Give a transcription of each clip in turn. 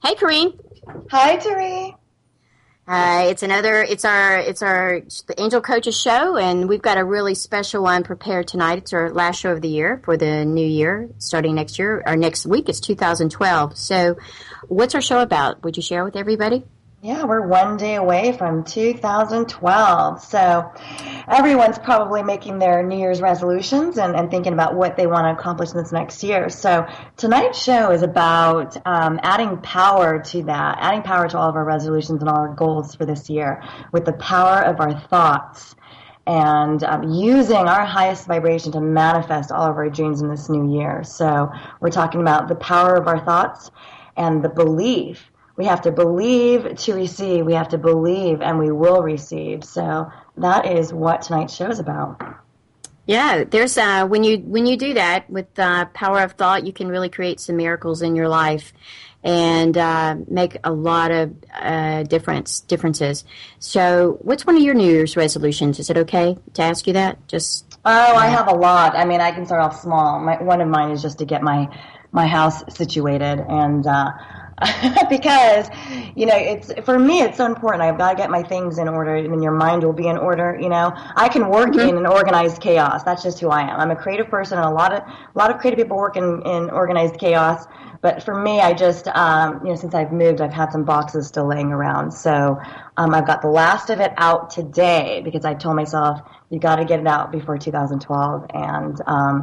Hey, Kareen. Hi, Tari. It's our the Angel Coaches show, and we've got a really special one prepared tonight. It's our last show of the year for the new year, starting next year or next week. It's 2012. So, what's our show about? Would you share with everybody? Yeah, we're one day away from 2012. So everyone's probably making their New Year's resolutions and thinking about what they want to accomplish in this next year. So tonight's show is about adding power to that, adding power to all of our resolutions and all our goals for this year with the power of our thoughts and using our highest vibration to manifest all of our dreams in this new year. So we're talking about the power of our thoughts and the belief. We have to believe to receive. We have to believe, and we will receive. So that is what tonight's show is about. Yeah, there's when you do that with power of thought, you can really create some miracles in your life and make a lot of differences. So, what's one of your New Year's resolutions? Is it okay to ask you that? I have a lot. I mean, I can start off small. One of mine is just to get my house situated and. Because, it's for me, it's so important. I've got to get my things in order, and then your mind will be in order. I can work in an organized chaos. That's just who I am. I'm a creative person, and a lot of creative people work in organized chaos. But for me, I just, since I've moved, I've had some boxes still laying around. So I've got the last of it out today because I told myself you got to get it out before 2012, and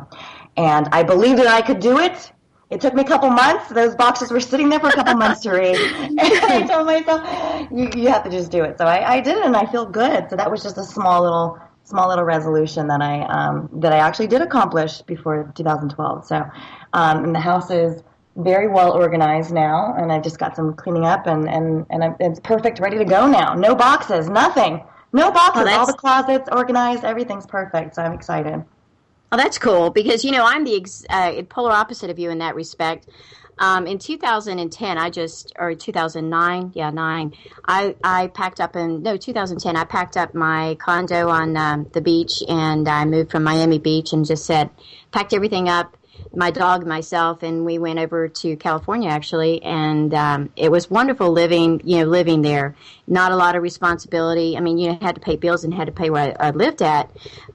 I believed that I could do it. It took me a couple months. Those boxes were sitting there for a couple months to read. And I told myself, you have to just do it. So I did it, and I feel good. So that was just a small little resolution that I actually did accomplish before 2012. So and the house is very well organized now, and I just got some cleaning up, and it's perfect, ready to go now. No boxes, nothing. No boxes. All the closets organized. Everything's perfect. So I'm excited. Oh, that's cool because, I'm the polar opposite of you in that respect. In 2010, or 2009, 9, I packed up 2010, I packed up my condo on the beach, and I moved from Miami Beach and just packed everything up, my dog, myself, and we went over to California actually, and it was wonderful living there. Not a lot of responsibility. I mean, had to pay bills and had to pay where I lived at,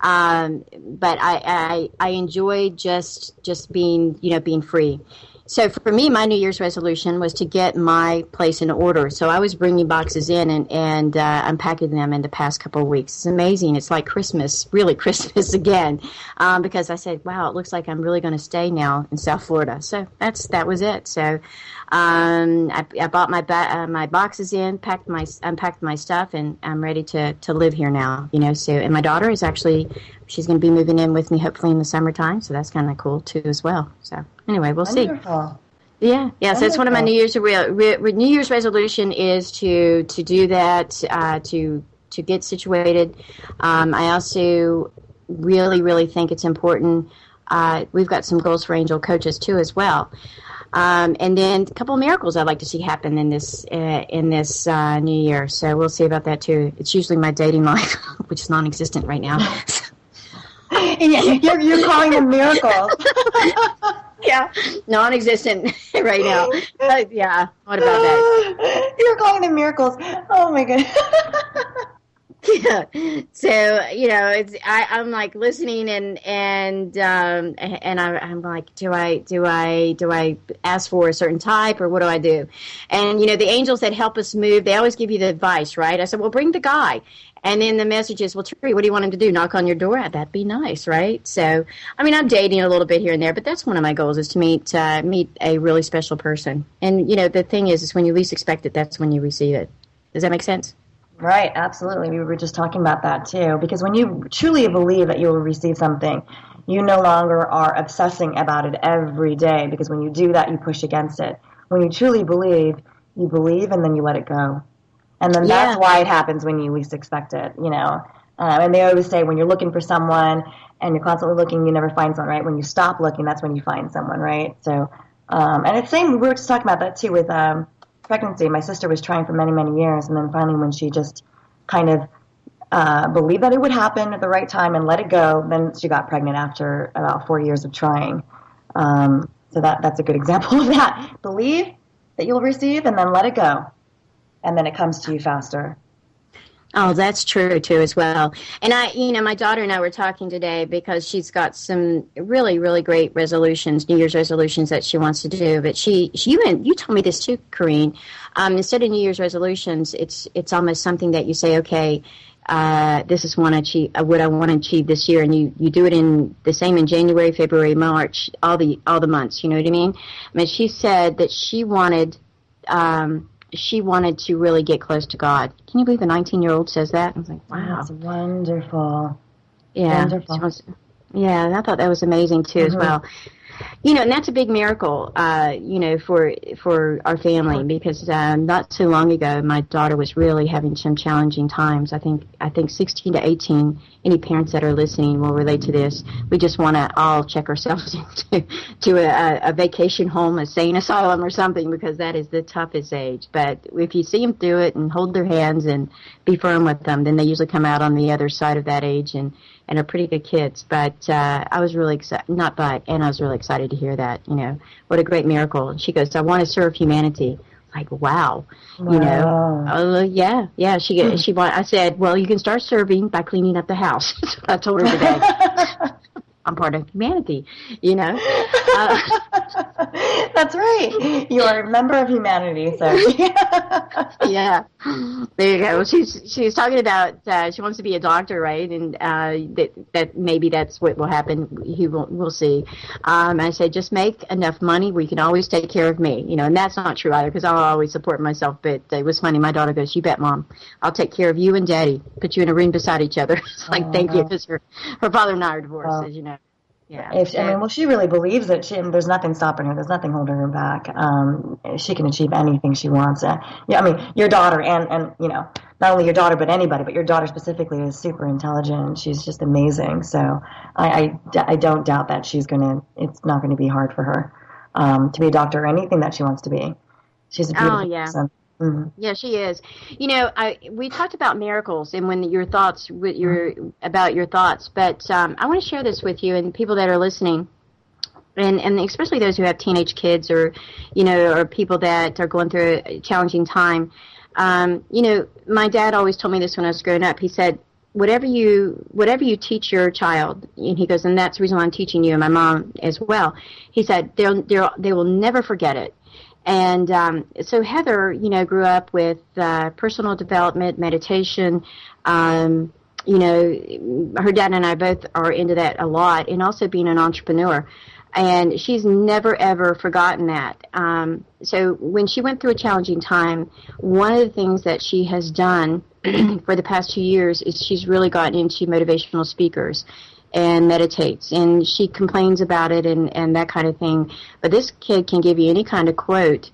but I enjoyed just being free. So for me, my New Year's resolution was to get my place in order. So I was bringing boxes in and unpacking them in the past couple of weeks. It's amazing. It's like Christmas, really Christmas again, because I said, wow, it looks like I'm really going to stay now in South Florida. So that was it. So I bought my boxes in, unpacked my stuff, and I'm ready to live here now. So, and my daughter is she's going to be moving in with me hopefully in the summertime. So that's kind of cool too as well. So anyway, we'll Wonderful. see. Yeah. Wonderful. So that's one of my New Year's resolution is to do that, to get situated. I also really think it's important. We've got some goals for Angel Coaches too as well. And then a couple of miracles I'd like to see happen in this new year. So we'll see about that too. It's usually my dating life, which is non-existent right now. You're calling them miracles. Yeah, non-existent right now. Yeah, what about that? You're calling them miracles. Oh my goodness. Yeah. So I'm like listening and I'm like, do I ask for a certain type or what do I do? And the angels that help us move, they always give you the advice, right? I said, well, bring the guy. And then the message is, well, Terry, what do you want him to do? Knock on your door? That'd be nice, right? So, I mean, I'm dating a little bit here and there, but that's one of my goals is to meet a really special person. And the thing is when you least expect it, that's when you receive it. Does that make sense? Right, absolutely. We were just talking about that too, because when you truly believe that you will receive something, you no longer are obsessing about it every day, because when you do that, you push against it. When you truly believe, you believe and then you let it go. And then that's why it happens when you least expect it, And they always say when you're looking for someone and you're constantly looking, you never find someone, right? When you stop looking, that's when you find someone, right? So, and it's same, we were just talking about that too with pregnancy. My sister was trying for many, many years, and then finally when she just kind of believed that it would happen at the right time and let it go, then she got pregnant after about 4 years of trying. So that's a good example of that. Believe, that you'll receive, and then let it go. And then it comes to you faster. Oh, that's true too as well. And my daughter and I were talking today because she's got some really, really great resolutions, New Year's resolutions that she wants to do. But you told me this too, Corrine. Instead of New Year's resolutions, it's almost something that you say, okay, this is what I want to achieve this year, and you do it in the same in January, February, March, all the months. You know what I mean? I mean, she said that she wanted to really get close to God. Can you believe a 19-year-old says that? I was like, wow. That's wonderful. Yeah. Wonderful. Yeah, and I thought that was amazing, too, as well. And that's a big miracle, for our family, because not too long ago, my daughter was really having some challenging times. I think 16 to 18, any parents that are listening will relate to this. We just want to all check ourselves into a vacation home, a sane asylum or something, because that is the toughest age. But if you see them through it and hold their hands and be firm with them, then they usually come out on the other side of that age and are pretty good kids. But I was really excited, I was really excited to hear that, what a great miracle. And she goes, I want to serve humanity. Like, wow. Yeah. I said, well, you can start serving by cleaning up the house. I told her today. I'm part of humanity, That's right. You are a member of humanity, so. Yeah. There you go. She's talking about she wants to be a doctor, right? And that maybe that's what will happen. We'll see. I said, just make enough money where you can always take care of me, and that's not true either, because I'll always support myself. But it was funny. My daughter goes, you bet, Mom. I'll take care of you and Daddy. Put you in a room beside each other. It's like, thank you, because her father and I are divorced, as you know. Yeah. She really believes it. There's nothing stopping her. There's nothing holding her back. She can achieve anything she wants. Your daughter and not only your daughter, but anybody, but your daughter specifically is super intelligent. She's just amazing. So I don't doubt that it's not going to be hard for her, to be a doctor or anything that she wants to be. She's a beautiful person. Mm-hmm. Yeah, she is. We talked about miracles and when your thoughts, about your thoughts, but I want to share this with you and people that are listening, and especially those who have teenage kids or people that are going through a challenging time. My dad always told me this when I was growing up. He said, whatever you teach your child, and he goes, and that's the reason why I'm teaching you and my mom as well. He said, they will never forget it. And so Heather, grew up with personal development, meditation. Her dad and I both are into that a lot, and also being an entrepreneur. And she's never, ever forgotten that. So when she went through a challenging time, one of the things that she has done for the past 2 years is she's really gotten into motivational speakers and meditates, and she complains about it and that kind of thing. But this kid can give you any kind of quote,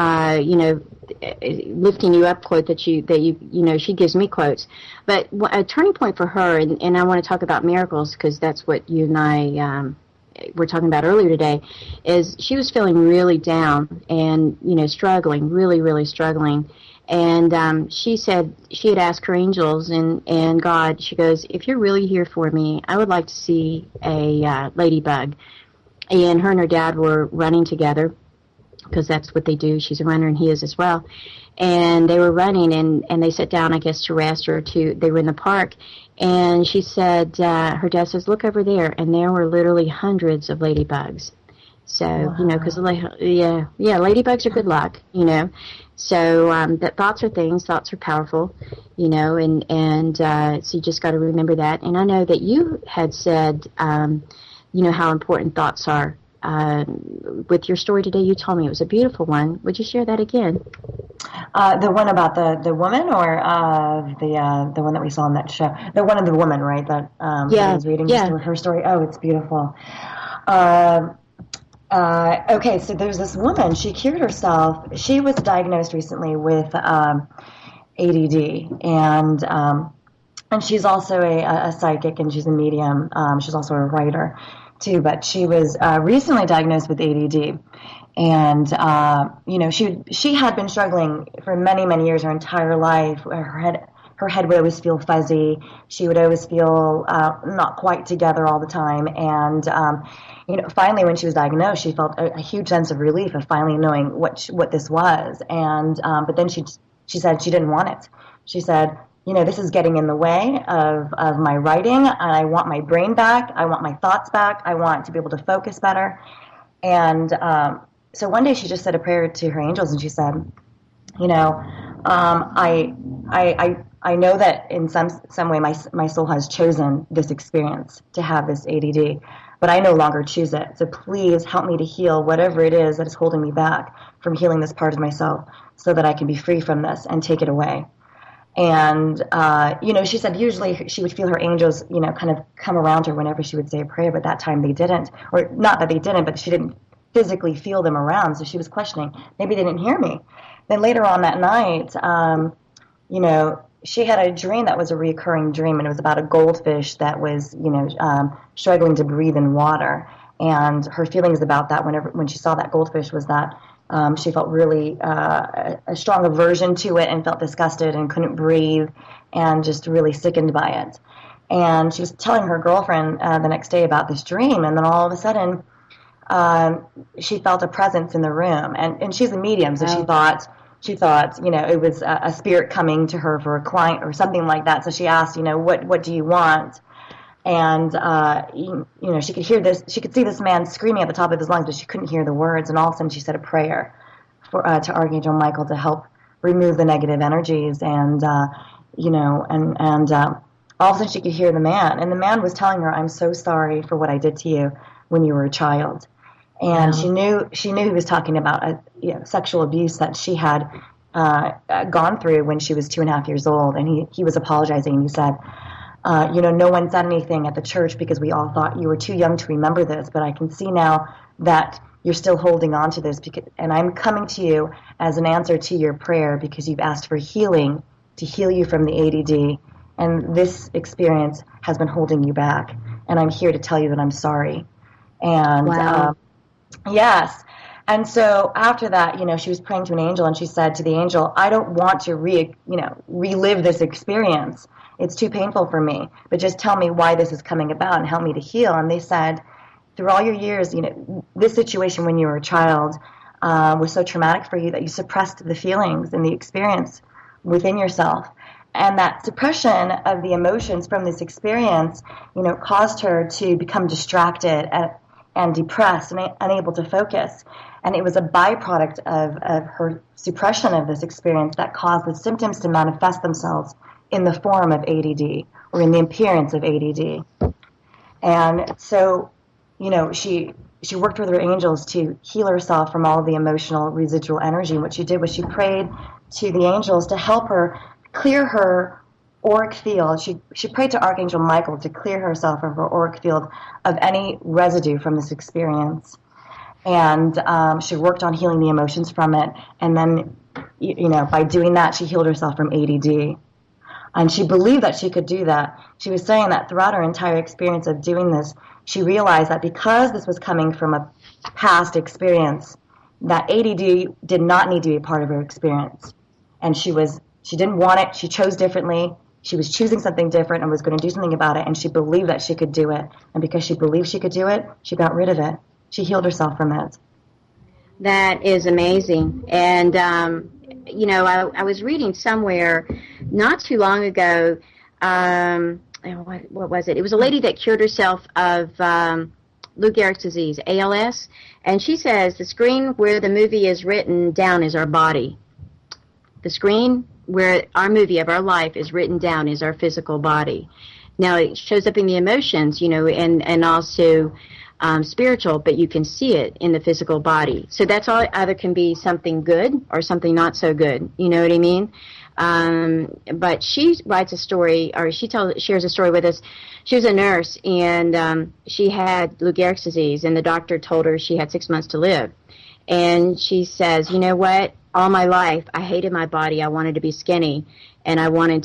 lifting you up quote that she gives me quotes. But a turning point for her, and I want to talk about miracles because that's what you and I were talking about earlier today, is she was feeling really down and struggling, really, really struggling. And she said she had asked her angels and God, she goes, if you're really here for me, I would like to see a ladybug. And her dad were running together because that's what they do. She's a runner and he is as well. And they were running and they sat down, I guess, to rest or they were in the park. And she said, her dad says, look over there. And there were literally hundreds of ladybugs. So, wow. Because ladybugs are good luck, So that thoughts are powerful, and so you just got to remember that. And I know that you had said, how important thoughts are. With your story today, you told me it was a beautiful one. Would you share that again? The one about the woman, or the one that we saw on that show? The one of the woman, right? That I was reading just her story. Oh, it's beautiful. Okay, so there's this woman. She cured herself. She was diagnosed recently with ADD, and she's also a psychic, and she's a medium. She's also a writer, too. But she was recently diagnosed with ADD, and she had been struggling for many, many years, her entire life. her head would always feel fuzzy. She would always feel not quite together all the time. And finally, when she was diagnosed, she felt a huge sense of relief of finally knowing what this was. And but then she said she didn't want it. She said, this is getting in the way of my writing, and I want my brain back. I want my thoughts back. I want to be able to focus better. And so one day she just said a prayer to her angels, and she said, I know that in some way my soul has chosen this experience to have this ADD, but I no longer choose it. So please help me to heal whatever it is that is holding me back from healing this part of myself so that I can be free from this and take it away. And, she said usually she would feel her angels, kind of come around her whenever she would say a prayer, but that time they didn't. Or not that they didn't, but she didn't physically feel them around, so she was questioning, maybe they didn't hear me. Then later on that night, she had a dream that was a recurring dream, and it was about a goldfish that was, struggling to breathe in water. And her feelings about that when she saw that goldfish was that she felt really a strong aversion to it and felt disgusted and couldn't breathe and just really sickened by it. And she was telling her girlfriend the next day about this dream, and then all of a sudden she felt a presence in the room. And she's a medium, so she thought, it was a spirit coming to her for a client or something like that. So she asked, what do you want? And, she could hear this, she could see this man screaming at the top of his lungs, but she couldn't hear the words. And all of a sudden she said a prayer to Archangel Michael to help remove the negative energies. And, all of a sudden she could hear the man. And the man was telling her, I'm so sorry for what I did to you when you were a child. And she knew he was talking about sexual abuse that she had gone through when she was 2.5 years old. And he was apologizing, and he said, no one said anything at the church because we all thought you were too young to remember this, but I can see now that you're still holding on to this, and I'm coming to you as an answer to your prayer because you've asked for healing to heal you from the ADD, and this experience has been holding you back, and I'm here to tell you that I'm sorry. And wow. Yes. And so after that, she was praying to an angel, and she said to the angel, I don't want to relive this experience. It's too painful for me, but just tell me why this is coming about and help me to heal. And they said, through all your years, this situation when you were a child was so traumatic for you that you suppressed the feelings and the experience within yourself. And that suppression of the emotions from this experience, caused her to become distracted and depressed and unable to focus. And it was a byproduct of her suppression of this experience that caused the symptoms to manifest themselves in the form of ADD or in the appearance of ADD. And so, she worked with her angels to heal herself from all of the emotional residual energy. And what she did was she prayed to the angels to help her clear her auric field. She prayed to Archangel Michael to clear herself of her auric field of any residue from this experience. And she worked on healing the emotions from it. And then, by doing that, she healed herself from ADD. And she believed that she could do that. She was saying that throughout her entire experience of doing this, she realized that because this was coming from a past experience, that ADD did not need to be a part of her experience. And she didn't want it. She chose differently. She was choosing something different and was going to do something about it. And she believed that she could do it. And because she believed she could do it, she got rid of it. She healed herself from it. That is amazing. And, I was reading somewhere not too long ago, what was it? It was a lady that cured herself of Lou Gehrig's disease, ALS, and she says the screen where the movie is written down is our body. The screen where our movie of our life is written down is our physical body. Now, it shows up in the emotions, and also spiritual, but you can see it in the physical body. So that's all. Either can be something good or something not so good. You know what I mean? But she writes a story, or shares a story with us. She was a nurse, and she had Lou Gehrig's disease, and the doctor told her she had 6 months to live. And she says, you know what? All my life, I hated my body. I wanted to be skinny, and I wanted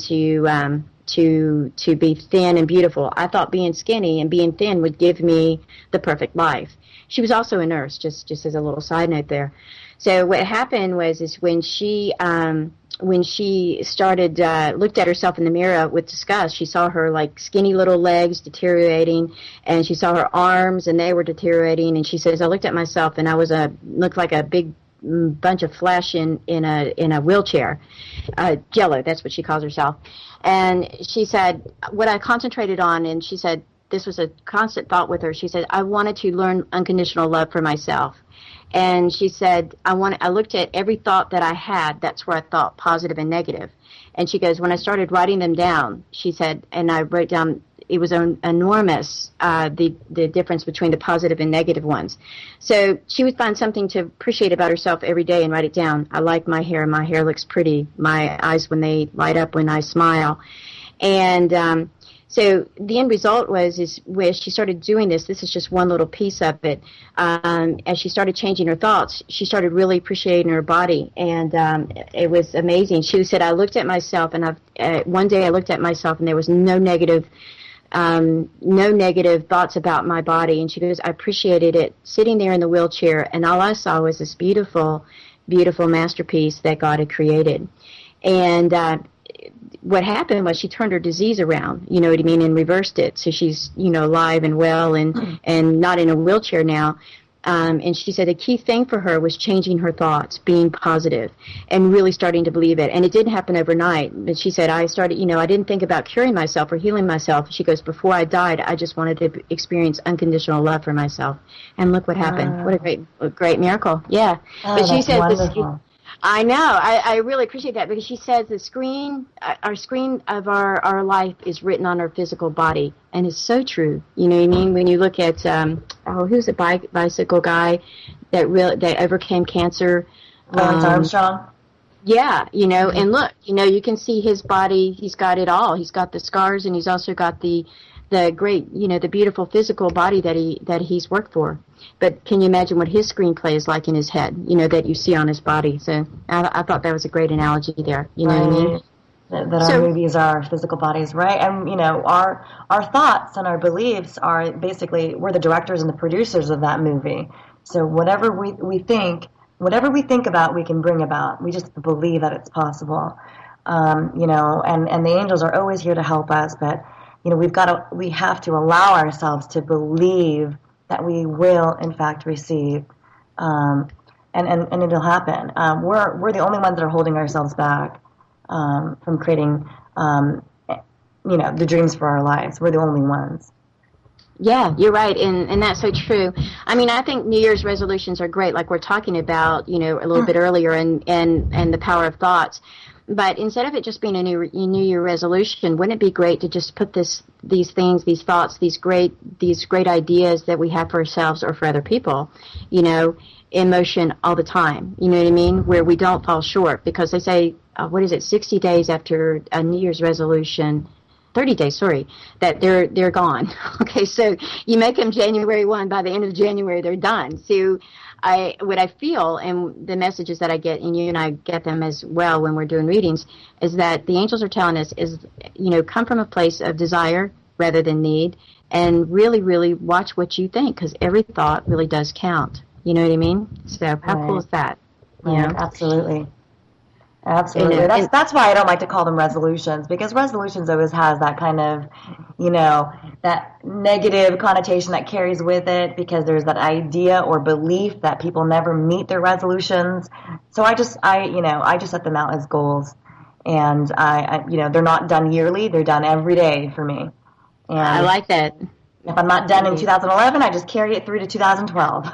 to be thin and beautiful. I thought being skinny and being thin would give me the perfect life. She was also a nurse, just as a little side note there. So what happened was when she when she started looked at herself in the mirror with disgust, she saw her like skinny little legs deteriorating, and she saw her arms and they were deteriorating. And she says, I looked at myself and I looked like a big bunch of flesh in a wheelchair, jello. That's what she calls herself. And she said, what I concentrated on, and she said this was a constant thought with her. She said, I wanted to learn unconditional love for myself. And she said, I looked at every thought that I had. That's where I thought positive and negative. And she goes, when I started writing them down, she said, and I wrote down, it was enormous, the difference between the positive and negative ones. So she would find something to appreciate about herself every day and write it down. I like my hair. My hair looks pretty. My eyes, when they light up when I smile. And so the end result was where she started doing this is just one little piece of it. As she started changing her thoughts, she started really appreciating her body, and it was amazing. She said, I looked at myself, and one day I looked at myself, and there was no negative thoughts about my body. And she goes, I appreciated it sitting there in the wheelchair, and all I saw was this beautiful, beautiful masterpiece that God had created. And what happened was she turned her disease around, you know what I mean, and reversed it. So she's, alive and well and not in a wheelchair now. And she said the key thing for her was changing her thoughts, being positive, and really starting to believe it. And it didn't happen overnight. But she said, I started, I didn't think about curing myself or healing myself. She goes, before I died, I just wanted to experience unconditional love for myself. And look what happened. What a great miracle. Yeah. Oh, but she said wonderful. I know. I really appreciate that, because she says our screen of our life is written on our physical body, and it's so true. You know what I mean? When you look at who's a bicycle guy that overcame cancer, Lance Armstrong. Yeah, and look, you can see his body. He's got it all. He's got the scars, and he's also got the great, the beautiful physical body that he's worked for. But can you imagine what his screenplay is like in his head, that you see on his body? So I thought that was a great analogy there. You know what I mean? That our movies are our physical bodies, right? And, our thoughts and our beliefs are basically, we're the directors and the producers of that movie. So whatever we think about, we can bring about. We just believe that it's possible. And the angels are always here to help us, but, we have to allow ourselves to believe that we will, in fact, receive, and it'll happen. We're the only ones that are holding ourselves back from creating, the dreams for our lives. We're the only ones. Yeah, you're right, and that's so true. I mean, I think New Year's resolutions are great, like we're talking about, a little bit earlier, and the power of thoughts. But instead of it just being a New Year resolution, wouldn't it be great to just put these things, these thoughts, these great ideas that we have for ourselves or for other people, in motion all the time? You know what I mean? Where we don't fall short, because they say, 60 days after a New Year's resolution, 30 days, sorry, that they're gone. Okay, so you make them January 1, by the end of January, they're done. So what I feel, and the messages that I get, and you and I get them as well when we're doing readings, is that the angels are telling us is, come from a place of desire rather than need, and really, really watch what you think, because every thought really does count. You know what I mean? So how cool is that? Right. Absolutely. Absolutely. That's why I don't like to call them resolutions, because resolutions always has that kind of, that negative connotation that carries with it, because there's that idea or belief that people never meet their resolutions. So I just set them out as goals, and they're not done yearly, they're done every day for me. And I like that. If I'm not done in 2011, I just carry it through to 2012.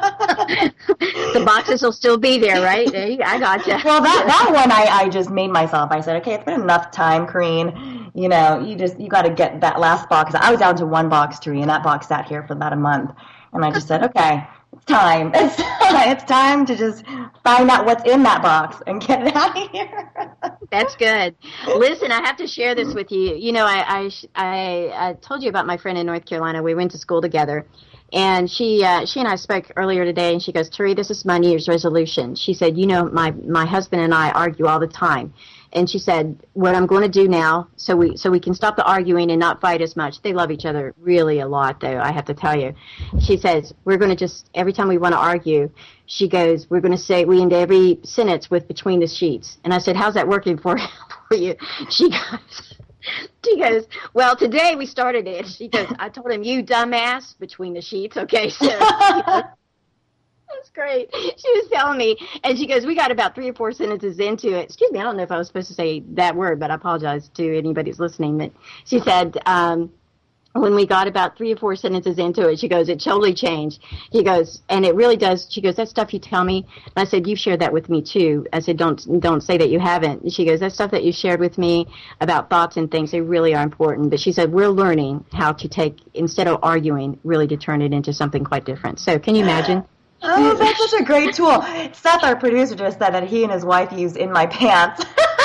The boxes will still be there, right? I gotcha. Well, that one I just made myself. I said, okay, it's been enough time, Corrine. You got to get that last box. I was down to one box tree, and that box sat here for about a month. And I just said, okay, it's time. It's time to just find out what's in that box and get it out of here. That's good. Listen, I have to share this with you. I told you about my friend in North Carolina. We went to school together. And she and I spoke earlier today, and she goes, Terry, this is my New Year's resolution. She said, my husband and I argue all the time. And she said, what I'm going to do now, so we can stop the arguing and not fight as much. They love each other really a lot, though, I have to tell you. She says, we're going to just, every time we want to argue, she goes, we're going to say, we end every sentence with between the sheets. And I said, how's that working for you? She goes, well, today we started it. She goes, I told him, you dumbass, between the sheets. Okay, so that's great. She was telling me, and she goes, we got about 3 or 4 sentences into it. Excuse me, I don't know if I was supposed to say that word, but I apologize to anybody who's listening. But she said, when we got about 3 or 4 sentences into it, she goes, it totally changed. She goes, and it really does. She goes, that stuff you tell me. And I said, you've shared that with me too. I said, don't say that you haven't. And she goes, that stuff that you shared with me about thoughts and things, they really are important. But she said, we're learning how to take, instead of arguing, really to turn it into something quite different. So can you imagine? Oh, that's such a great tool. Seth, our producer, just said that he and his wife use "in my pants."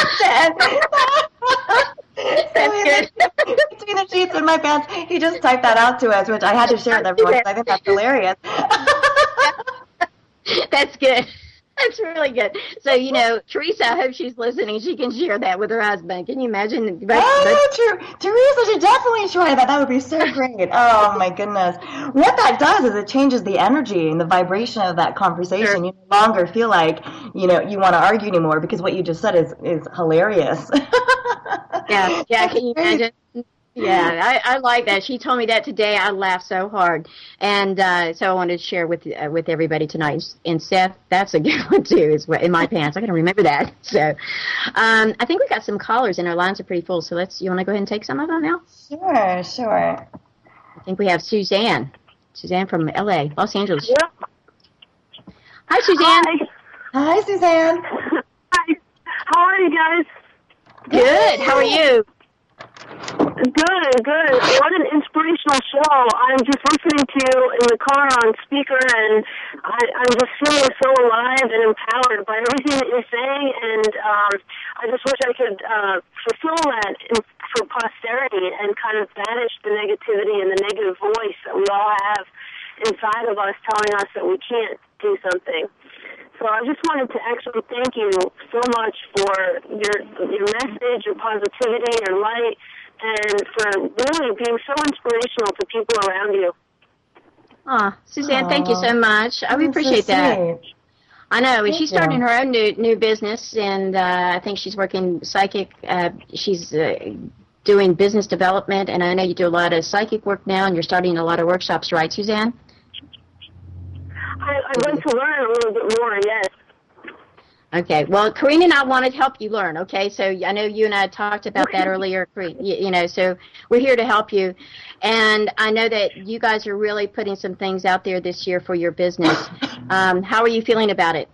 That's good. Between the sheets in my pants. He just typed that out to us, which I had to share with everyone because I think that's hilarious. That's good. That's really good. So, Teresa, I hope she's listening. She can share that with her husband. Can you imagine? True. Teresa should definitely try that. That would be so great. Oh, my goodness. What that does is it changes the energy and the vibration of that conversation. Sure. You no longer feel like, you want to argue anymore because what you just said is hilarious. Yeah. Can you imagine? Yeah, I like that. She told me that today. I laughed so hard, and so I wanted to share with everybody tonight. And Seth, that's a good one too. Is in my pants. I got to remember that. So, I think we got some callers, and our lines are pretty full. So you want to go ahead and take some of them now? Sure. I think we have Suzanne. Suzanne from L.A., Los Angeles. Yep. Hi, Suzanne. Hi, Suzanne. Hi. How are you guys? Good. How are you? Good. What an inspirational show. I'm just listening to you in the car on speaker, and I'm just feeling so alive and empowered by everything that you're saying, and I just wish I could fulfill that for posterity and kind of banish the negativity and the negative voice that we all have inside of us telling us that we can't do something. So I just wanted to actually thank you so much for your message, your positivity, your light, and for really being so inspirational to people around you. Suzanne, thank you so much. We appreciate that. I know. And she's starting her own new business, and I think she's working psychic. She's doing business development, and I know you do a lot of psychic work now, and you're starting a lot of workshops, right, Suzanne? I'd like to learn a little bit more, yes. Okay. Well, Karina and I want to help you learn, okay? So I know you and I talked about that earlier, so we're here to help you. And I know that you guys are really putting some things out there this year for your business. How are you feeling about it?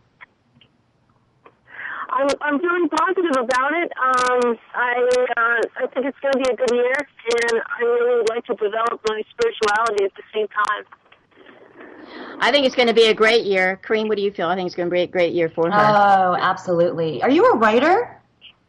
I'm feeling positive about it. I think it's going to be a good year, and I really would like to develop my spirituality at the same time. I think it's going to be a great year. Karine, what do you feel? I think it's going to be a great year for her. Oh, absolutely. Are you a writer?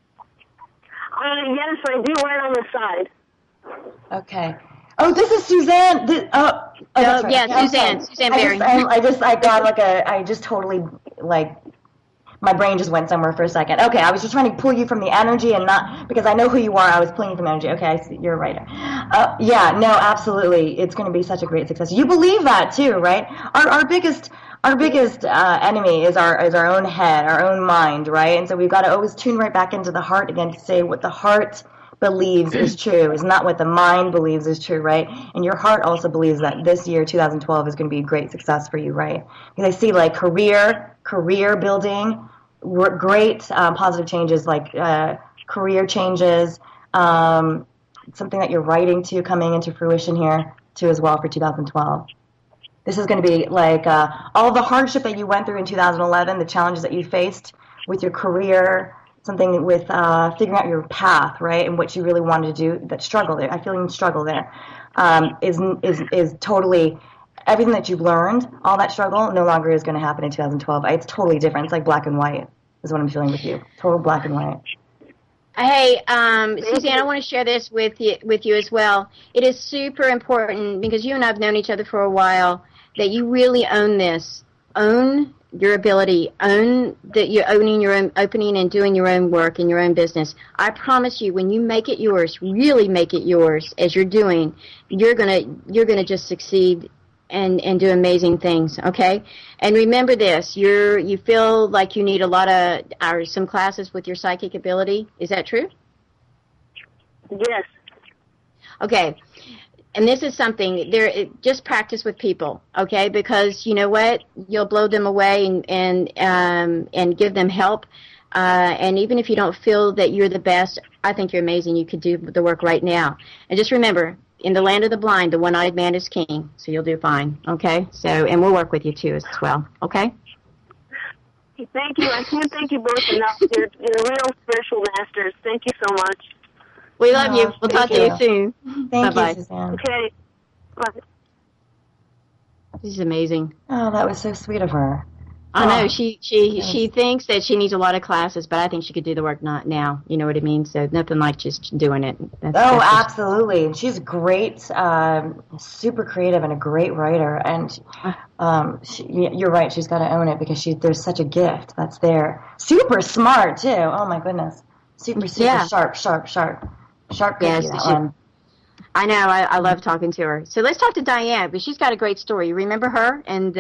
Yes, I do write on the side. Okay. Oh, this is Suzanne. That's right. Yeah, Suzanne. Suzanne Baring. I just totally, my brain just went somewhere for a second. Okay, I was just trying to pull you from the energy and not, because I know who you are, I was pulling you from the energy. Okay, I see, you're a writer. Absolutely. It's going to be such a great success. You believe that too, right? Our biggest enemy is our own head, our own mind, right? And so we've got to always tune right back into the heart again to say what the heart believes is true, is not what the mind believes is true, right? And your heart also believes that this year, 2012, is going to be a great success for you, right? Because I see career building, great positive changes like career changes, something that you're writing to coming into fruition here too as well for 2012. This is going to be like all the hardship that you went through in 2011, the challenges that you faced with your career, something with figuring out your path, right, and what you really wanted to do, that struggle there, I feel you struggle there, is totally, everything that you've learned, all that struggle, no longer is going to happen in 2012. It's totally different. It's like black and white is what I'm feeling with you. Total black and white. Hey, Suzanne, I want to share this with you as well. It is super important because you and I have known each other for a while that you really own this. Own your ability. Own that you're owning your own, opening and doing your own work in your own business. I promise you, when you make it yours, really make it yours as you're doing, you're gonna just succeed and do amazing things, okay? And remember this, you feel like you need a lot of or some classes with your psychic ability. Is that true? Yes. Okay. And this is something just practice with people, okay? Because you know what, you'll blow them away and give them help. And even if you don't feel that you're the best, I think you're amazing. You could do the work right now. And just remember, in the land of the blind, the one-eyed man is king. So you'll do fine, okay? So, and we'll work with you too as well, okay? Thank you. I can't thank you both enough. You're real spiritual masters. Thank you so much. We love you. We'll talk to you soon. Thank Bye-bye. you, Suzanne. Okay. Bye. This is amazing. Oh, that was so sweet of her. I know she thinks that she needs a lot of classes, but I think she could do the work not now. You know what I mean? So nothing like just doing it. That's Absolutely. And she's great, super creative, and a great writer. And you're right. She's got to own it because there's such a gift that's there. Super smart too. Oh my goodness. Super sharp. Sharp. Yes, that one. I know. I love talking to her. So let's talk to Diane, but she's got a great story. You remember her? And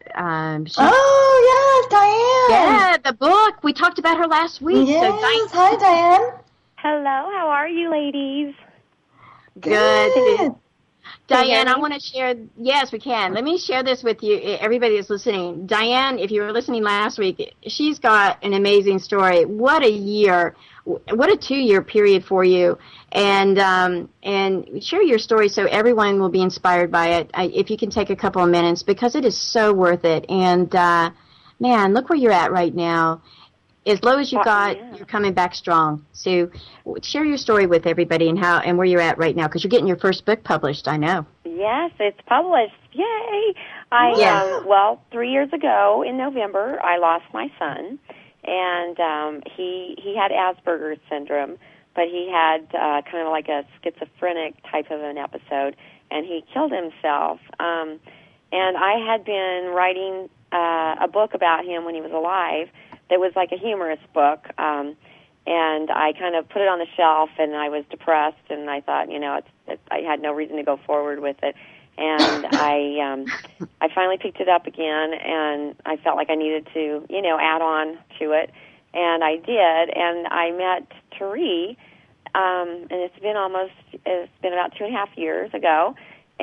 oh yes, Diane. Yeah, the book. We talked about her last week. Yes. So Hi, Diane. Hello. How are you, ladies? Good. Diane, I want to share. Yes, we can. Let me share this with you, everybody that's listening. Diane, if you were listening last week, she's got an amazing story. What a year. What a 2-year period for you, and share your story so everyone will be inspired by it. If you can take a couple of minutes, because it is so worth it. And man, look where you're at right now. As low as you got, you're coming back strong. So share your story with everybody and where you're at right now, because you're getting your first book published. I know. Yes, it's published. Yay! 3 years ago in November, I lost my son. And he had Asperger's syndrome, but he had kind of like a schizophrenic type of an episode, and he killed himself. And I had been writing a book about him when he was alive that was like a humorous book, and I kind of put it on the shelf, and I was depressed, and I thought, I had no reason to go forward with it. And I finally picked it up again, and I felt like I needed to, add on to it, and I did. And I met Therese, and it's been about 2.5 years ago.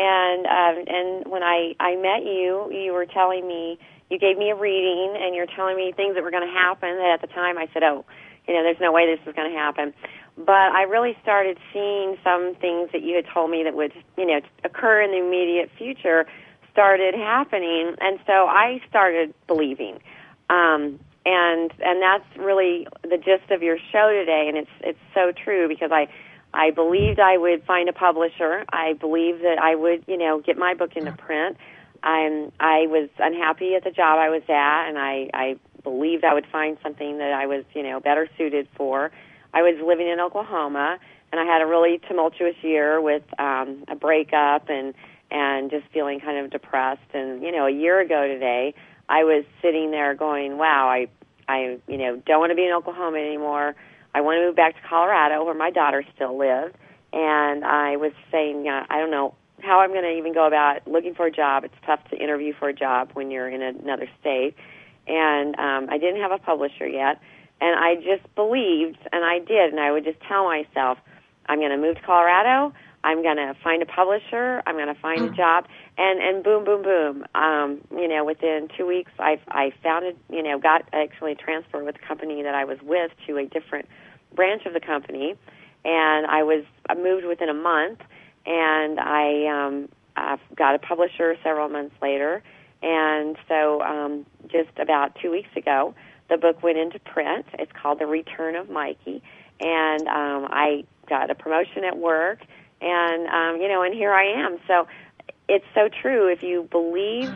And when I met you, you were telling me, you gave me a reading, and you're telling me things that were going to happen. And at the time, I said, there's no way this is going to happen. But I really started seeing some things that you had told me that would, occur in the immediate future started happening, and so I started believing. And that's really the gist of your show today, and it's so true because I believed I would find a publisher. I believed that I would, get my book into print. I was unhappy at the job I was at, and I believed I would find something that I was, better suited for. I was living in Oklahoma, and I had a really tumultuous year with a breakup and just feeling kind of depressed. And, a year ago today, I was sitting there going, wow, I don't want to be in Oklahoma anymore. I want to move back to Colorado where my daughter still lives. And I was saying, I don't know how I'm going to even go about looking for a job. It's tough to interview for a job when you're in another state. And I didn't have a publisher yet. And I just believed, and I did, and I would just tell myself, I'm going to move to Colorado, I'm going to find a publisher, I'm going to find a job, and boom, boom, boom. Within 2 weeks, I found it, got actually transferred with the company that I was with to a different branch of the company, and I moved within a month, and I got a publisher several months later, and so just about 2 weeks ago, the book went into print. It's called The Return of Mikey, and I got a promotion at work, and and here I am. So it's so true. If you believe,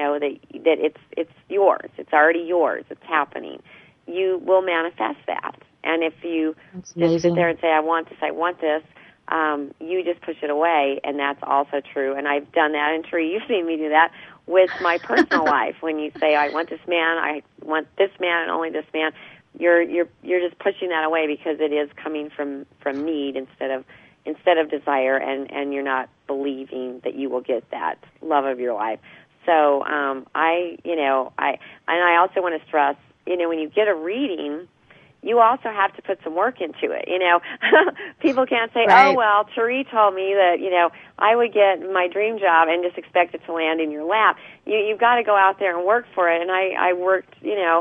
that it's yours, it's already yours, it's happening. You will manifest that. And if you just sit there and say, I want this, you just push it away, and that's also true. And I've done that, and Terry, you've seen me do that with my personal life. When you say, I want this man, and only this man, you're just pushing that away because it is coming from need instead of desire, and you're not believing that you will get that love of your life. So I also want to stress, when you get a reading, you also have to put some work into it. People can't say, right. Oh, well, Terry told me that, I would get my dream job and just expect it to land in your lap. You've got to go out there and work for it. And I worked,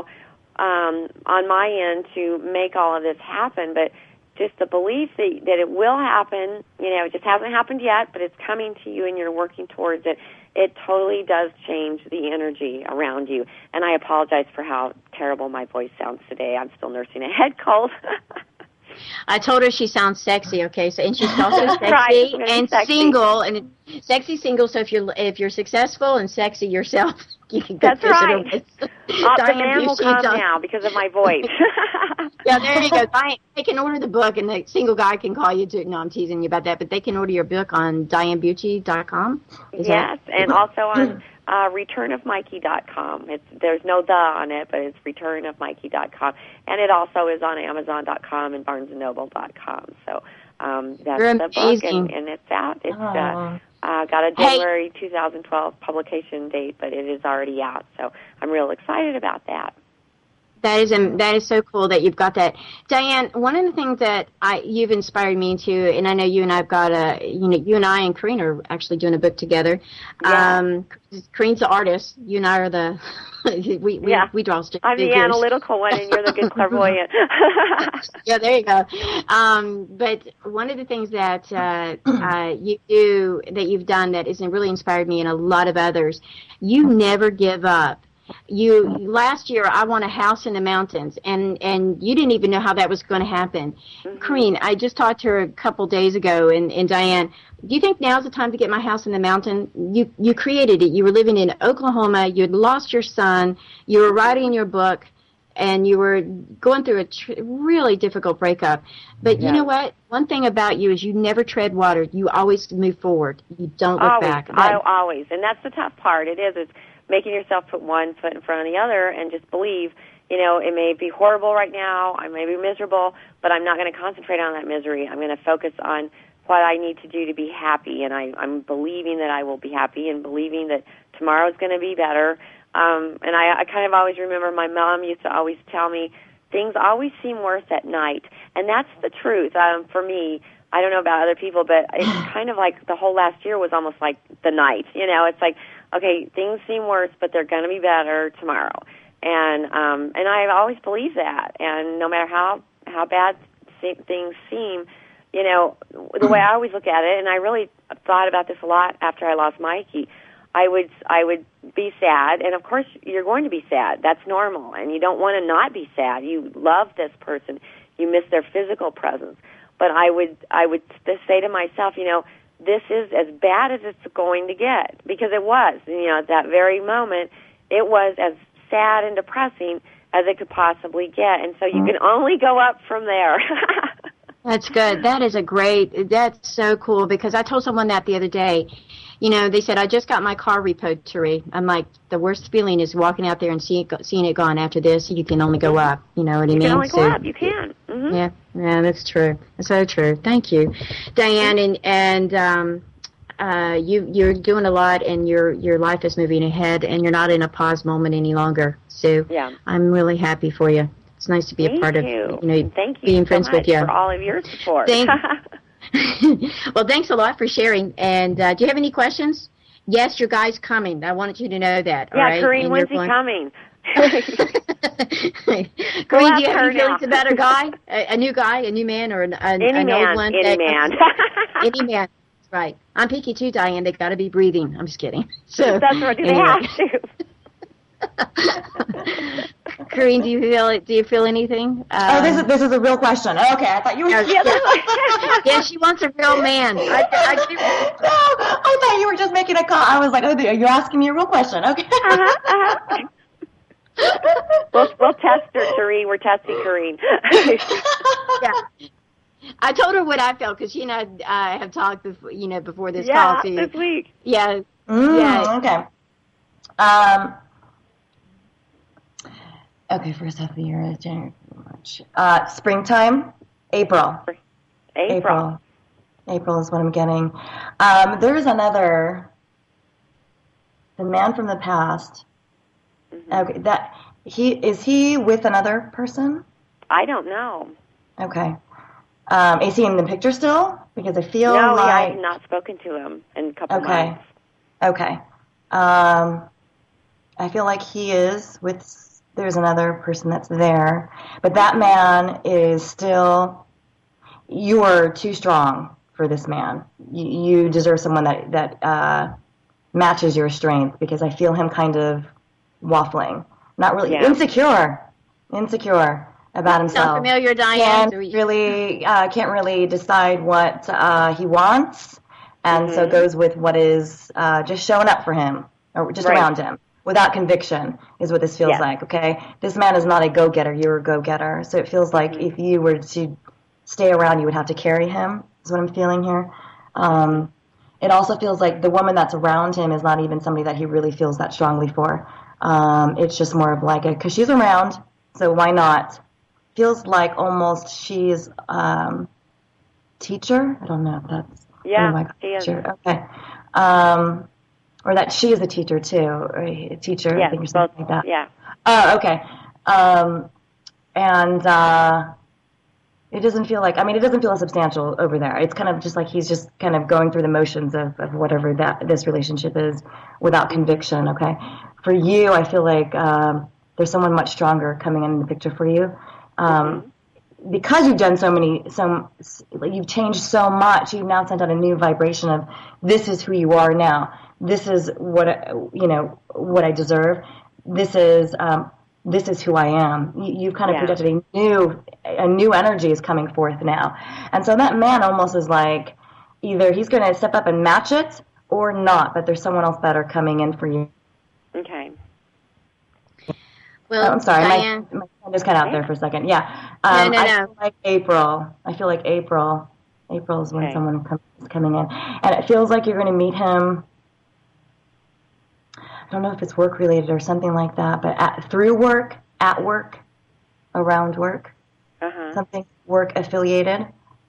on my end to make all of this happen. But just the belief that it will happen, it just hasn't happened yet, but it's coming to you and you're working towards it. It totally does change the energy around you. And I apologize for how terrible my voice sounds today. I'm still nursing a head cold. I told her she sounds sexy, okay? So, and she's also sexy right, and sexy. Single, and sexy single. So if you're successful and sexy yourself, you can go That's right. The man will come Busey. now because of my voice. Yeah, there you go. They can order the book, and the single guy can call you too. No, I'm teasing you about that, but they can order your book on DianeBucci.com. Yes, and also on returnofmikey.com. There's no the on it, but it's returnofmikey.com. And it also is on Amazon.com and BarnesandNoble.com. So that's You're the book, amazing. and it's out. It's got a January 2012 publication date, but it is already out. So I'm real excited about that. That is so cool that you've got that, Diane. One of the things that you've inspired me to, and I know you and I've got you and I and Corrine are actually doing a book together. Yeah. Corrine's the artist. You and I are the we draw stick I'm figures. the analytical one, and you're the good clairvoyant. Yeah, there you go. But one of the things that you do, that you've done, that has really inspired me and a lot of others, you never give up. Last year I won a house in the mountains, and you didn't even know how that was going to happen. Mm-hmm. Corrine, I just talked to her a couple days ago, and Diane, do you think now's the time to get my house in the mountain? You created it. You were living in Oklahoma. You had lost your son. You were writing your book, and you were going through a really difficult breakup. But you know what? One thing about you is you never tread water. You always move forward. You don't look back. Always. And that's the tough part. It's making yourself put one foot in front of the other and just believe, it may be horrible right now, I may be miserable, but I'm not going to concentrate on that misery. I'm going to focus on what I need to do to be happy, and I'm believing that I will be happy and believing that tomorrow's going to be better. And I kind of always remember my mom used to always tell me, things always seem worse at night, and that's the truth. For me, I don't know about other people, but it's kind of like the whole last year was almost like the night. It's like, okay, things seem worse, but they're going to be better tomorrow. And I've always believed that. And no matter how bad things seem, the way I always look at it, and I really thought about this a lot after I lost Mikey, I would be sad, and of course you're going to be sad. That's normal, and you don't want to not be sad. You love this person. You miss their physical presence. But I would say to myself, this is as bad as it's going to get, because it was. At that very moment, it was as sad and depressing as it could possibly get, and so you can only go up from there. That's good. That's so cool, because I told someone that the other day. They said, I just got my car repoed, Terry. I'm like, the worst feeling is walking out there and seeing it gone. After this, you can only go up. You know what I mean? You can only go up. You can. Mm-hmm. Yeah, that's true. That's so true. Thank you, Diane. And you're doing a lot, and your life is moving ahead, and you're not in a pause moment any longer. So I'm really happy for you. It's nice to be a part of, Thank you being friends so much with you. for all of your support. Well, thanks a lot for sharing. And do you have any questions? Yes, your guy's coming. I wanted you to know that. Yeah, all right? Corrine, when's he coming? Corrine, do you have any feelings about a guy? A new guy, a new man, or an old one? Any man. Any man. Right. I'm picky too, Diane. They got to be breathing. I'm just kidding. So that's right. They have to. Corrine, do you feel anything? This is a real question. Okay, I thought you were. Yeah, she wants a real man. I thought you were just making a call. I was like, are you asking me a real question? Okay. We'll test her, Marie. We're testing Corrine. Yeah. I told her what I felt because she and I have talked before, before this call. Yeah, To this week. Yeah. Okay. Okay, first half of the year is January, March. Springtime, April. April is what I'm getting. There's another, the man from the past. Mm-hmm. Okay, is he with another person? I don't know. Okay. Is he in the picture still? Because I feel no, like... I have not spoken to him in a couple months. Okay. I feel like he is with... There's another person that's there. But that man is still... You are too strong for this man. You deserve someone that matches your strength, because I feel him kind of waffling. Not really... Yeah. Insecure about himself. Sound familiar, Diane? Can't really decide what he wants, and so goes with what is just showing up for him, or just around him, without conviction, is what this feels like, okay? This man is not a go-getter. You're a go-getter. So it feels like if you were to stay around, you would have to carry him, is what I'm feeling here. It also feels like the woman that's around him is not even somebody that he really feels that strongly for. It's just more of like because she's around, so why not? Feels like almost she's teacher. I don't know if that's she is. teacher. Okay, or that she is a teacher too, or a teacher. Yeah, I think or something like that. Yeah. Oh, okay. And it doesn't feel like. I mean, it doesn't feel substantial over there. It's kind of just like he's just kind of going through the motions of whatever this relationship is without conviction. Okay. For you, I feel like there's someone much stronger coming in the picture for you. Because you've done you've changed so much. You've now sent out a new vibration of this is who you are now. This is what I deserve. This is who I am. You've kind of projected a new energy is coming forth now, and so that man almost is like either he's going to step up and match it or not. But there's someone else better coming in for you. Okay. Well, I'm sorry, Diane, my phone just cut out there for a second. Yeah. No. I feel like April. April is when someone is coming in. And it feels like you're going to meet him. I don't know if it's work related or something like that, but through work, at work, around work, something work affiliated.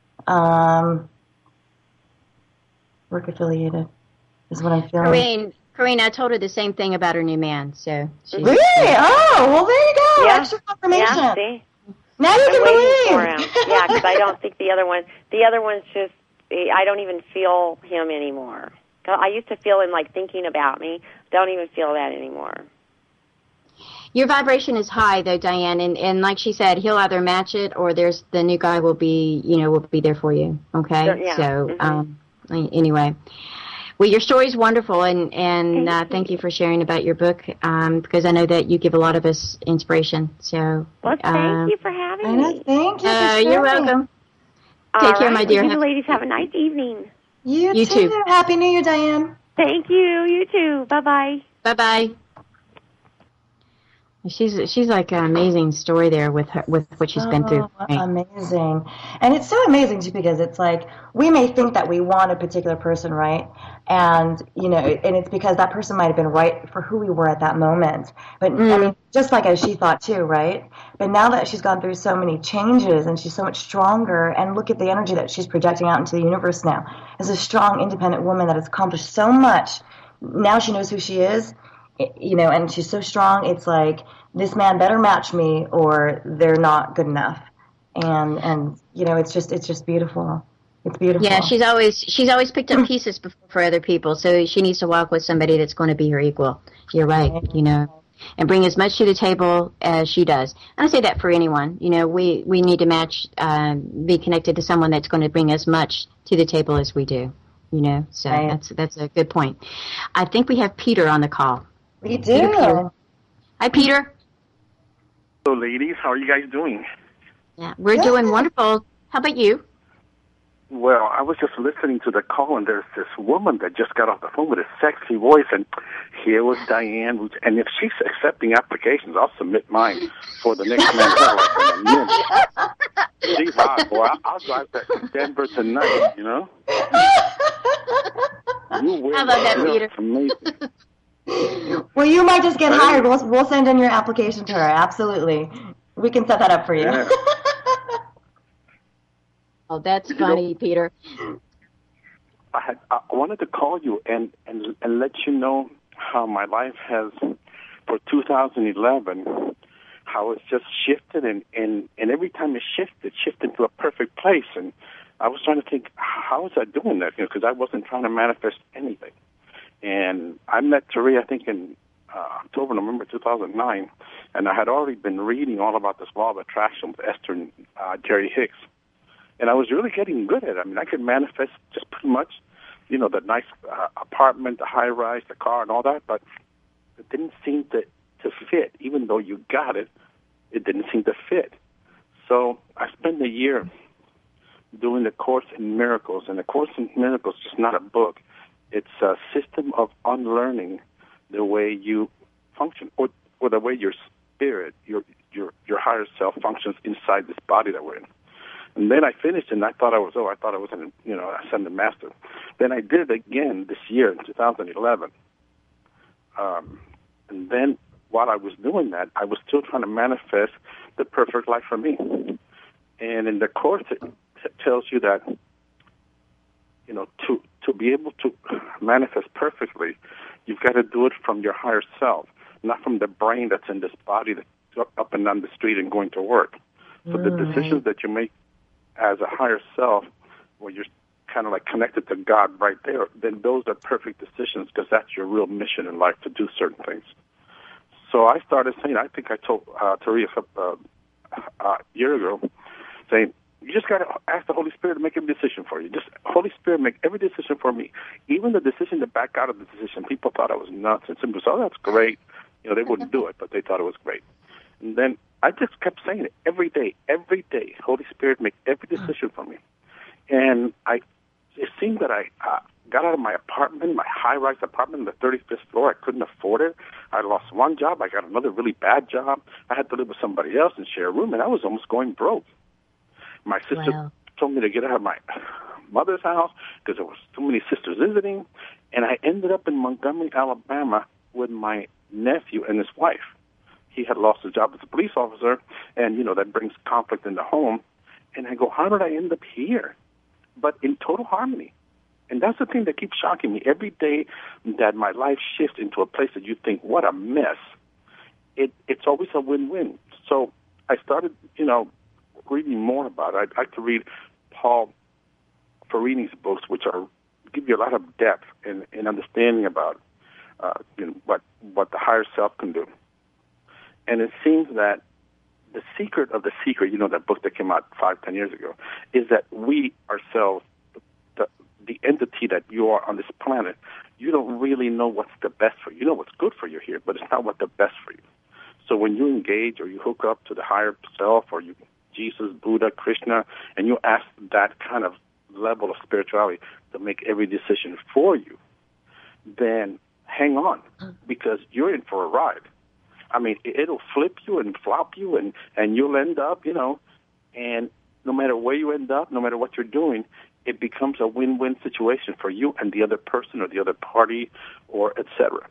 Work affiliated is what I'm feeling. Corrine, I told her the same thing about her new man. So really? Oh, well, there you go. Yeah. Extra confirmation. Yeah, see? Now you can believe. believe. For him. Yeah, because I don't think the other one's just, I don't even feel him anymore. I used to feel him like thinking about me. Don't even feel that anymore. Your vibration is high, though, Diane, and like she said, he'll either match it or the new guy will be there for you. Okay. So anyway. Well, your story is wonderful, and thank you for sharing about your book, because I know that you give a lot of us inspiration. So, well, thank you for having me. Thank you. You're welcome. Take care, my dear. You ladies have a nice evening. You too. Happy New Year, Diane. Thank you. You too. Bye-bye. Bye-bye. She's like an amazing story there with what she's been through. Amazing. And it's so amazing too, because it's like we may think that we want a particular person, right? And and it's because that person might have been right for who we were at that moment. But I mean, just like as she thought too, right? But now that she's gone through so many changes and she's so much stronger, and look at the energy that she's projecting out into the universe now as a strong, independent woman that has accomplished so much. Now she knows who she is. And she's so strong. It's like this man better match me, or they're not good enough. And it's just beautiful. It's beautiful. Yeah, she's always picked up pieces for other people. So she needs to walk with somebody that's going to be her equal. You're right. And bring as much to the table as she does. And I say that for anyone. We need to be connected to someone that's going to bring as much to the table as we do. So that's a good point. I think we have Peter on the call. We do. Hi, Peter. Hello, ladies. How are you guys doing? Yeah, we're doing wonderful. How about you? Well, I was just listening to the call, and there's this woman that just got off the phone with a sexy voice, and here was Diane. And if she's accepting applications, I'll submit mine for the next man. Like in a minute. She's hot, boy. I'll drive to Denver tonight, you know? You win. How about that, Peter? It's amazing. Well, you might just get hired. We'll send in your application to her. Absolutely. We can set that up for you. Yeah. Oh, that's funny, Peter. I wanted to call you and let you know how my life has, for 2011, how it's just shifted, and every time it shifted to a perfect place. And I was trying to think, how was I doing that? Because I wasn't trying to manifest anything. And I met Taria, I think, in October, November 2009, and I had already been reading all about this law of attraction with Esther and Jerry Hicks. And I was really getting good at it. I mean, I could manifest just pretty much, the nice apartment, the high-rise, the car, and all that, but it didn't seem to fit. Even though you got it, it didn't seem to fit. So I spent a year doing the Course in Miracles, and the Course in Miracles is just not a book. It's a system of unlearning the way you function, or the way your spirit, your higher self functions inside this body that we're in. And then I finished, and I thought I was an ascended master. Then I did it again this year in 2011. And then while I was doing that, I was still trying to manifest the perfect life for me. And in the Course, it tells you that, to be able to manifest perfectly, you've got to do it from your higher self, not from the brain that's in this body that's up and down the street and going to work. So the decisions that you make as a higher self, where you're kind of like connected to God right there, then those are perfect decisions, because that's your real mission in life, to do certain things. So I started saying, I think I told Taria a year ago, saying, you just got to ask the Holy Spirit to make every decision for you. Just, Holy Spirit, make every decision for me. Even the decision to back out of the decision, people thought I was nuts. And some people said, oh, that's great. They wouldn't do it, but they thought it was great. And then I just kept saying it every day. Holy Spirit, make every decision for me. And it seemed that I got out of my apartment, my high-rise apartment on the 35th floor. I couldn't afford it. I lost one job. I got another really bad job. I had to live with somebody else and share a room, and I was almost going broke. My sister told me to get out of my mother's house because there was too many sisters visiting, and I ended up in Montgomery, Alabama with my nephew and his wife. He had lost his job as a police officer, and, that brings conflict in the home. And I go, how did I end up here? But in total harmony. And that's the thing that keeps shocking me. Every day that my life shifts into a place that you think, what a mess, it's always a win-win. So I started, reading more about it. I'd like to read Paul Farini's books, which give you a lot of depth and understanding about what the higher self can do. And it seems that the secret of the secret, that book that came out 5-10 years ago, is that we ourselves, the entity that you are on this planet, you don't really know what's the best for you. You know what's good for you here, but it's not what's the best for you. So when you engage or you hook up to the higher self, or Jesus, Buddha, Krishna, and you ask that kind of level of spirituality to make every decision for you, then hang on, because you're in for a ride. I mean, it'll flip you and flop you, and you'll end up, and no matter where you end up, no matter what you're doing, it becomes a win-win situation for you and the other person or the other party, or et cetera.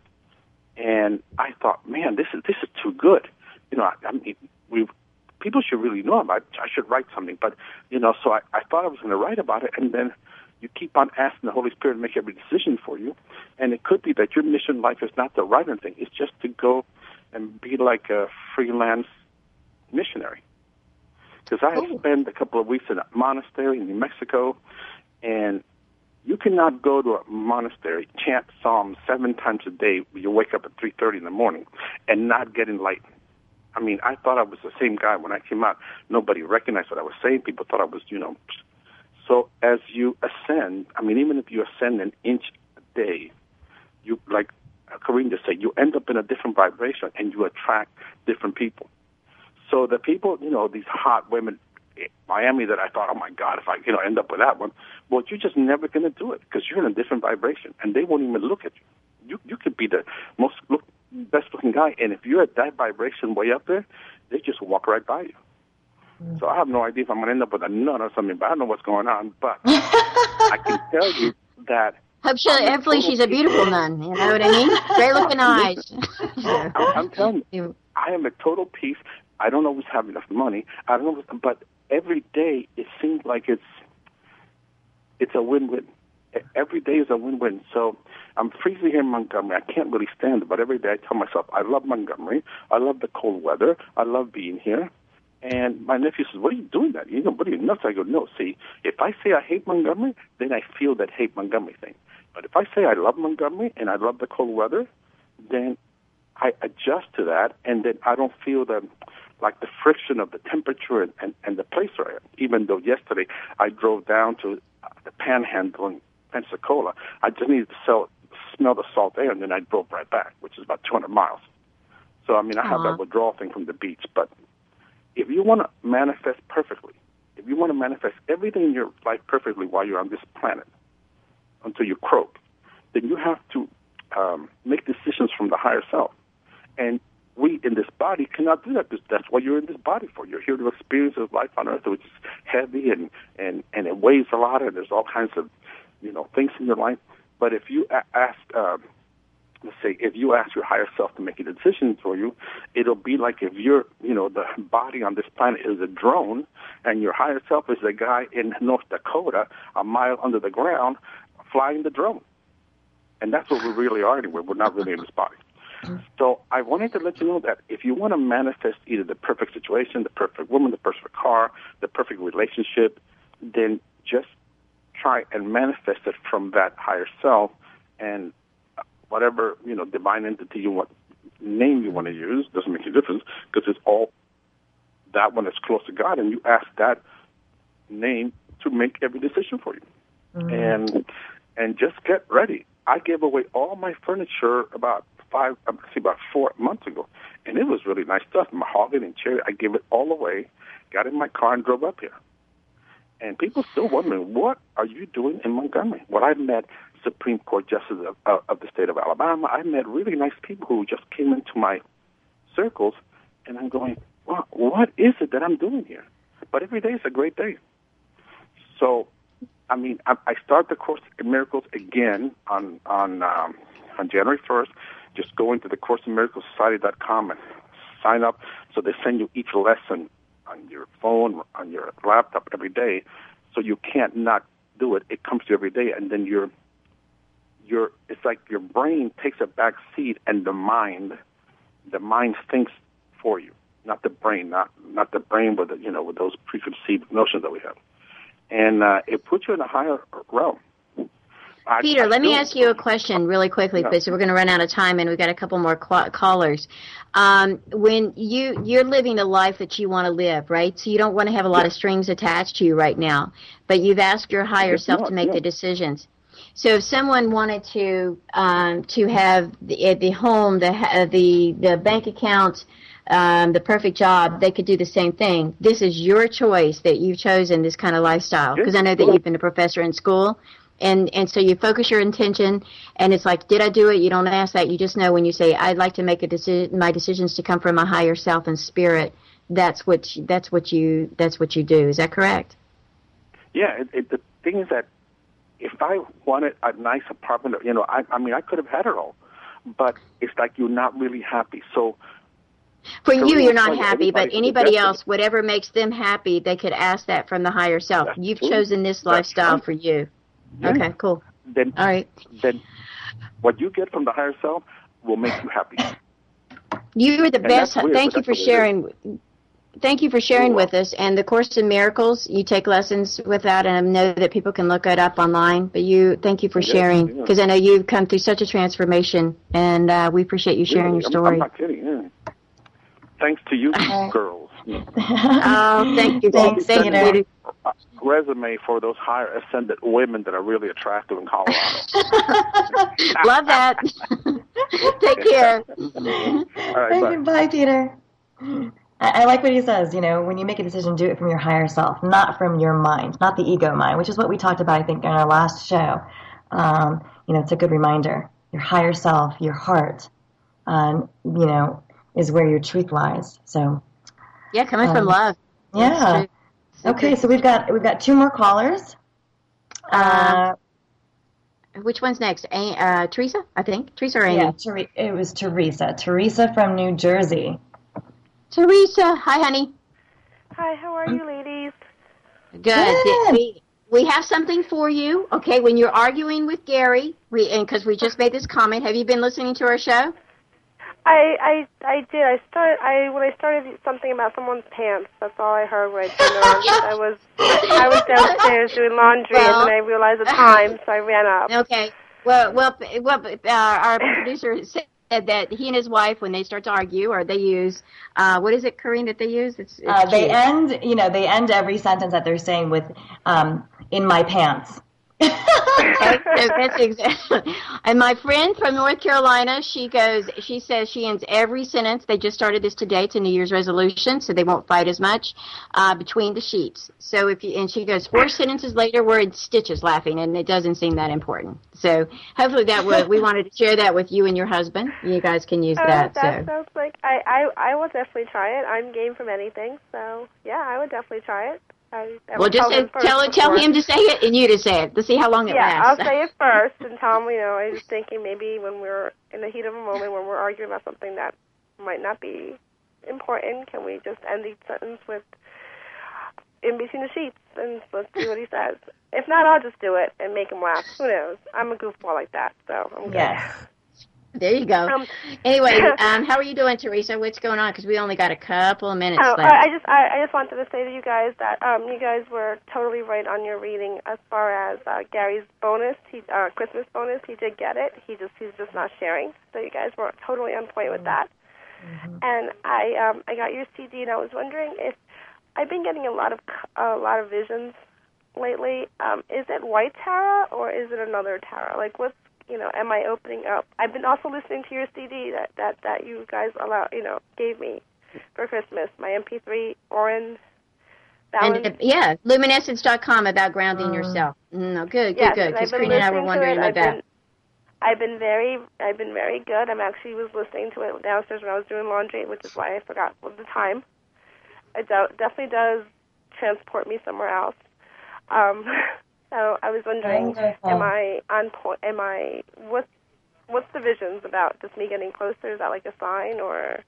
And I thought, man, this is too good. I mean, people should really know about it. I should write something. But, so I thought I was going to write about it, and then you keep on asking the Holy Spirit to make every decision for you. And it could be that your mission in life is not to write anything. It's just to go and be like a freelance missionary. Because I had spent a couple of weeks in a monastery in New Mexico, and you cannot go to a monastery, chant Psalms 7 times a day, you wake up at 3:30 in the morning, and not get enlightened. I mean, I thought I was the same guy when I came out. Nobody recognized what I was saying. People thought I was, So as you ascend, I mean, even if you ascend an inch a day, you, like Corinne just said, you end up in a different vibration, and you attract different people. So the people, these hot women, Miami that I thought, oh my God, if I end up with that one. Well, you're just never going to do it because you're in a different vibration, and they won't even look at you. You could be the best looking guy, and if you're at that vibration way up there, they just walk right by you. So I have no idea if I'm going to end up with a nun or something, but I don't know what's going on. But I can tell you that. Hopefully she's a beautiful nun. You know what I mean? Great looking eyes. I'm telling you, I am at total peace. I don't always have enough money. I don't know, but every day it seems like it's a win-win. Every day is a win-win. So I'm freezing here in Montgomery. I can't really stand it, but every day I tell myself, I love Montgomery. I love the cold weather. I love being here. And my nephew says, what are you doing that? What are you nuts? I go, no, see, if I say I hate Montgomery, then I feel that hate Montgomery thing. But if I say I love Montgomery and I love the cold weather, then I adjust to that, and then I don't feel the friction of the temperature and the place where I am. Even though yesterday I drove down to the Panhandle in Pensacola, I just needed to smell the salt air, and then I drove right back, which is about 200 miles. So, I have that withdrawal thing from the beach, but if you want to manifest perfectly, if you want to manifest everything in your life perfectly while you're on this planet until you croak, then you have to make decisions from the higher self. And we in this body cannot do that because that's what you're in this body for. You're here to experience this life on earth, which is heavy and it weighs a lot, and there's all kinds of things in your life. But if you ask let's say, if you ask your higher self to make a decision for you, it'll be like if you're, the body on this planet is a drone, and your higher self is a guy in North Dakota, a mile under the ground, flying the drone. And that's what we really are anyway. We're not really in this body. So I wanted to let you know that if you want to manifest either the perfect situation, the perfect woman, the perfect car, the perfect relationship, then just try and manifest it from that higher self, and whatever, divine entity name you want to use, doesn't make a difference, because it's all that one is close to God, and you ask that name to make every decision for you. Mm-hmm. And just get ready. I gave away all my furniture about 4 months ago, and it was really nice stuff, mahogany and cherry. I gave it all away, got in my car, and drove up here. And people still wondering, what are you doing in Montgomery? Well, I've met Supreme Court justices of the state of Alabama. I met really nice people who just came into my circles, and I'm going, well, what is it that I'm doing here? But every day is a great day. So, I start the Course in Miracles again on January 1st. Just go into the Course in Miracles Society.com and sign up. So they send you each lesson on your phone, on your laptop every day. So you can't not do it. It comes to you every day, and then it's like your brain takes a back seat, and the mind thinks for you, not the brain, not the brain with with those preconceived notions that we have, and it puts you in a higher realm. Peter, let me ask you a question really quickly, because we're going to run out of time, and we've got a couple more callers. When you're living a life that you want to live, right? So you don't want to have a lot of strings attached to you right now, but you've asked your higher self to make the decisions. So if someone wanted to have the home, the bank account, the perfect job, they could do the same thing. This is your choice that you've chosen this kind of lifestyle, because I know that you've been a professor in school. And so you focus your intention, and it's like, did I do it? You don't ask that. You just know when you say, I'd like to make my decisions to come from my higher self and spirit. That's what you do. Is that correct? Yeah. The thing is that if I wanted a nice apartment, I could have had it all, but it's like you're not really happy. So for you, you're not happy, but anybody else, whatever makes them happy, they could ask that from the higher self. You've chosen this lifestyle for you. Yeah. Okay, cool. Then, all right. Then what you get from the higher self will make you happy. You are the best. Thank you for sharing. Thank you for sharing with us. And the Course in Miracles, you take lessons with that, and I know that people can look it up online. But thank you for sharing, because I know you've come through such a transformation, and we appreciate you sharing your story. I'm not kidding. Yeah. Thanks to you, girls. Oh, thank you. Thank you. Resume for those higher ascended women that are really attractive in Colorado. Love that. Take care. All right, bye, Peter. I like what he says, when you make a decision, do it from your higher self, not from your mind, not the ego mind, which is what we talked about, I think, in our last show. It's a good reminder. Your higher self, your heart, is where your truth lies. So, yeah, coming from love. Yeah. Okay, so we've got 2 more callers. Which one's next? Teresa, I think. Teresa or Amy? Yeah, it was Teresa. Teresa from New Jersey. Teresa, hi, honey. Hi, how are you, ladies? Good. We have something for you. Okay, when you're arguing with Gary, because we just made this comment, have you been listening to our show? I did. When I started something about someone's pants. That's all I heard when I turned on. I was downstairs doing laundry, and then I realized the time, so I ran up. Okay. Well, our producer said that he and his wife, when they start to argue, or they use, what is it, Corrine, that they use? They end every sentence that they're saying with, in my pants. Okay, so that's exactly. And my friend from North Carolina, she says she ends every sentence. They just started this today. It's a New Year's resolution, so they won't fight as much between the sheets. So and she goes 4 sentences later, we're in stitches laughing, and it doesn't seem that important. So hopefully we wanted to share that with you and your husband. You guys can use that. That sounds like I will definitely try it. I'm game from anything, so yeah, I would definitely try it. Well, just tell him to say it and you to say it to see how long it lasts. Yeah, I'll say it first and tell him, I was thinking maybe when we're in the heat of a moment, when we're arguing about something that might not be important, can we just end each sentence with in between the sheets and let's see what he says. If not, I'll just do it and make him laugh. Who knows? I'm a goofball like that, so I'm good. Yes. There you go. Anyway, how are you doing, Teresa? What's going on? Because we only got a couple of minutes left. I just wanted to say to you guys that you guys were totally right on your reading as far as Gary's bonus, Christmas bonus. He did get it. He's just not sharing. So you guys were totally on point with that. Mm-hmm. And I got your CD, and I was wondering if I've been getting a lot of visions lately. Is it white tarot or is it another tarot? Like what's am I opening up? I've been also listening to your CD that you guys gave me for Christmas. My MP3, Oren Balance. And luminescence.com about grounding yourself. No, good. Because Karina and I were wondering about that. I've been very good. I actually was listening to it downstairs when I was doing laundry, which is why I forgot the time. It definitely does transport me somewhere else. So I was wondering, am I on point? What's the visions about? Just me getting closer? Is that like a sign or?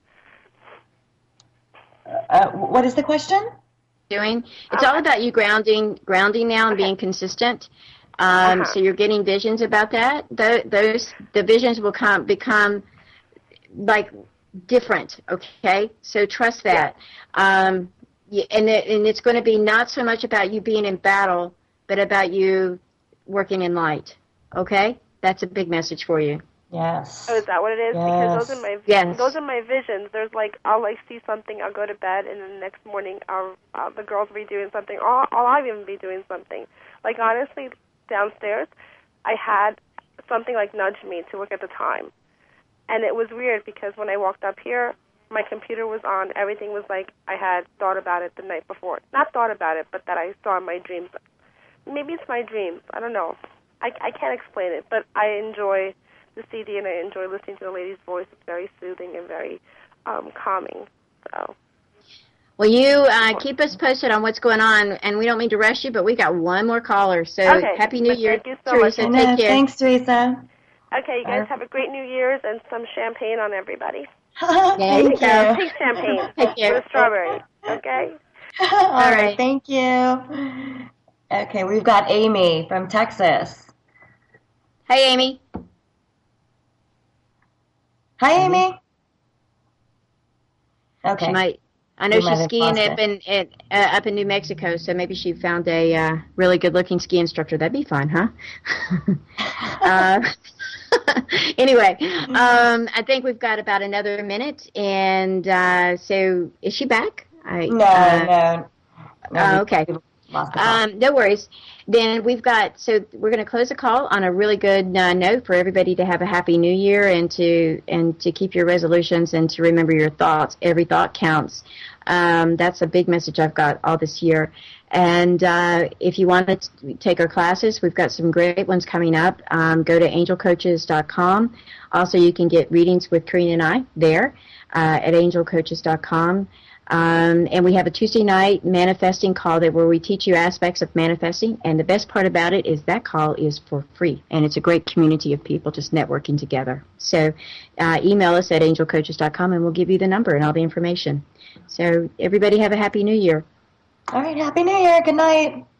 What is the question? It's all about you grounding now and being consistent. So you're getting visions about that. The visions will become like different. Okay, so trust that. And it's going to be not so much about you being in battle, but about you working in light. Okay? That's a big message for you. Yes. Oh, is that what it is? Yes. Because those are my visions. There's I'll see something, I'll go to bed, and then the next morning the girls will be doing something, or I'll even be doing something. Like honestly, downstairs, I had something nudge me to look at the time. And it was weird because when I walked up here, my computer was on. Everything was like I had thought about it the night before. Not thought about it, but that I saw in my dreams. Maybe it's my dreams. I don't know. I can't explain it, but I enjoy the CD and I enjoy listening to the lady's voice. It's very soothing and very calming. So. Well, you keep us posted on what's going on, and we don't mean to rush you, but we got one more caller. So Happy New Year, thank you so Teresa. Much. Take care. Thanks, Teresa. Okay, you guys have a great New Year's and some champagne on everybody. Thank you. Pink champagne with strawberry. Okay. All right. Thank you. Okay, we've got Amy from Texas. Hey, Amy. Hi, Amy. Okay. I know she's skiing up in New Mexico, so maybe she found a really good-looking ski instructor. That'd be fun, huh? Anyway, I think we've got about another minute, and so is she back? No. Okay. lost the call. No worries. Then we're going to close the call on a really good note for everybody to have a happy new year and to keep your resolutions and to remember your thoughts. Every thought counts. That's a big message I've got all this year. And if you want to take our classes, we've got some great ones coming up. Go to angelcoaches.com. Also, you can get readings with Karina and I there at angelcoaches.com. And we have a Tuesday night manifesting call where we teach you aspects of manifesting. And the best part about it is that call is for free. And it's a great community of people just networking together. So email us at angelcoaches.com and we'll give you the number and all the information. So everybody have a happy new year. All right. Happy New Year. Good night.